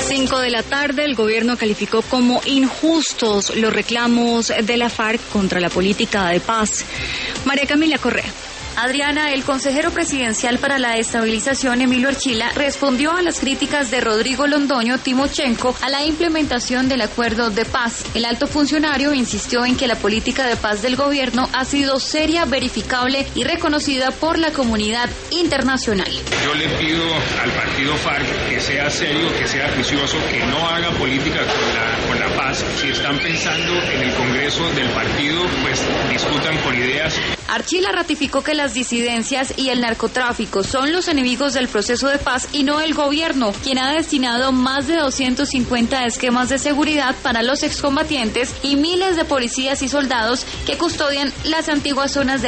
5 de la tarde, el gobierno calificó como injustos los reclamos de la FARC contra la política de paz. María Camila Correa. Adriana, el consejero presidencial para la estabilización, Emilio Archila, respondió a las críticas de Rodrigo Londoño Timochenko a la implementación del acuerdo de paz. El alto funcionario insistió en que la política de paz del gobierno ha sido seria, verificable y reconocida por la comunidad internacional. Yo le pido al partido FARC que sea serio, que sea juicioso, que no haga política con la paz. Si están pensando en el Congreso del partido, pues discutan con ideas. Archila ratificó que las disidencias y el narcotráfico son los enemigos del proceso de paz y no el gobierno, quien ha destinado más de 250 esquemas de seguridad para los excombatientes y miles de policías y soldados que custodian las antiguas zonas de